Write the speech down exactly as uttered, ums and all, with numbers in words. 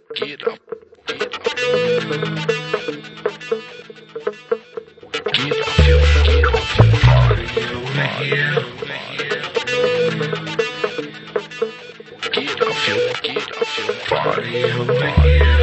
Get up, get up. Get off your, get off your body over here. Get off your, get off your body over here.